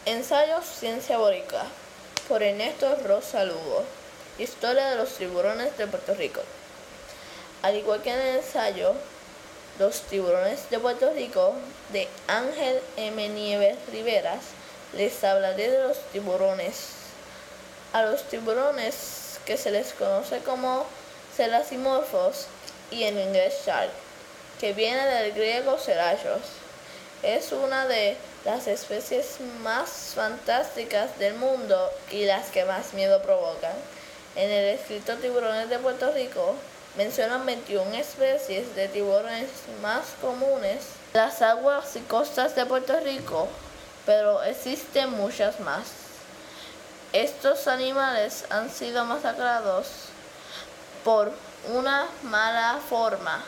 Ensayo Ciencia Boricua por Ernesto Rosa Lugo. Historia de los tiburones de Puerto Rico. Al igual que en el ensayo Los tiburones de Puerto Rico de Ángel M. Nieves Riveras, les hablaré de los tiburones. A los tiburones, que se les conoce como celasimorfos y en inglés shark, que viene del griego celachos, es una de las especies más fantásticas del mundo y las que más miedo provocan. En el escrito Tiburones de Puerto Rico mencionan 21 especies de tiburones más comunes en las aguas y costas de Puerto Rico, pero existen muchas más. Estos animales han sido masacrados por una mala forma.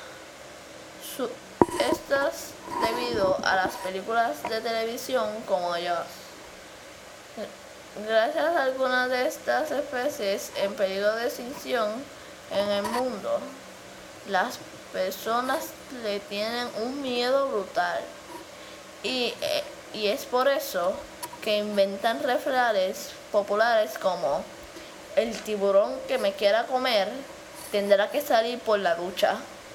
Estas debido a las películas de televisión como Jaws. Gracias a algunas de estas especies en peligro de extinción en el mundo, las personas le tienen un miedo brutal y es por eso que inventan refranes populares como: el tiburón que me quiera comer tendrá que salir por la ducha.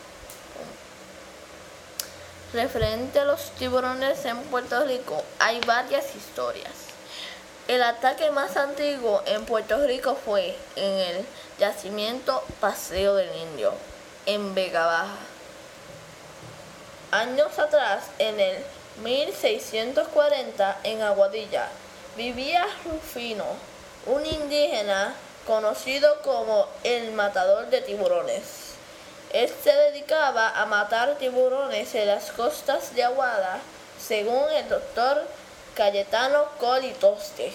Referente a los tiburones en Puerto Rico, hay varias historias. El ataque más antiguo en Puerto Rico fue en el yacimiento Paseo del Indio, en Vega Baja. Años atrás, en el 1640, en Aguadilla, vivía Rufino, un indígena conocido como el matador de tiburones. Él se dedicaba a matar tiburones en las costas de Aguada, según el doctor Cayetano Colitoste.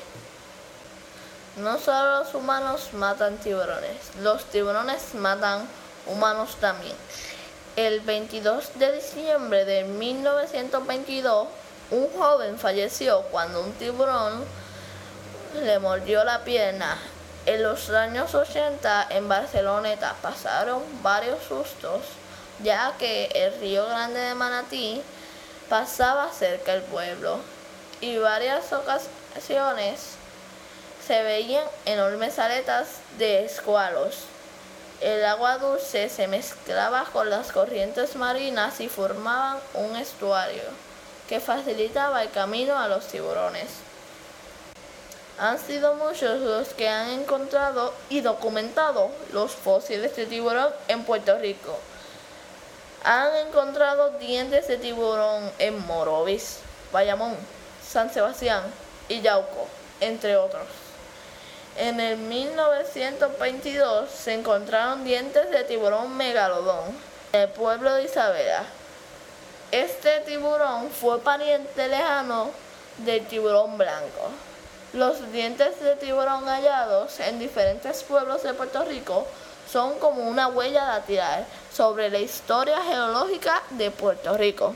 No solo los humanos matan tiburones, los tiburones matan humanos también. El 22 de diciembre de 1922, un joven falleció cuando un tiburón le mordió la pierna. En los años 80 en Barceloneta pasaron varios sustos, ya que el río Grande de Manatí pasaba cerca del pueblo y varias ocasiones se veían enormes aletas de escualos. El agua dulce se mezclaba con las corrientes marinas y formaban un estuario que facilitaba el camino a los tiburones. Han sido muchos los que han encontrado y documentado los fósiles de tiburón en Puerto Rico. Han encontrado dientes de tiburón en Morovis, Bayamón, San Sebastián y Yauco, entre otros. En el 1922 se encontraron dientes de tiburón megalodón en el pueblo de Isabela. Este tiburón fue pariente lejano del tiburón blanco. Los dientes de tiburón hallados en diferentes pueblos de Puerto Rico son como una huella dactilar sobre la historia geológica de Puerto Rico.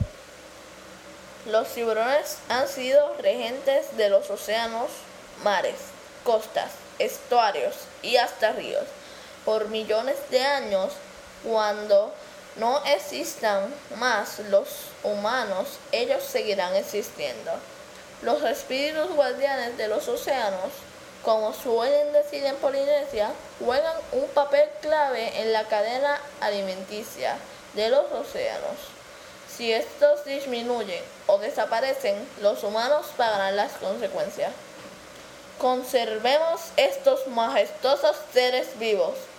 Los tiburones han sido regentes de los océanos, mares, costas, estuarios y hasta ríos por millones de años. Cuando no existan más los humanos, ellos seguirán existiendo. Los espíritus guardianes de los océanos, como suelen decir en Polinesia, juegan un papel clave en la cadena alimenticia de los océanos. Si estos disminuyen o desaparecen, los humanos pagarán las consecuencias. Conservemos estos majestuosos seres vivos.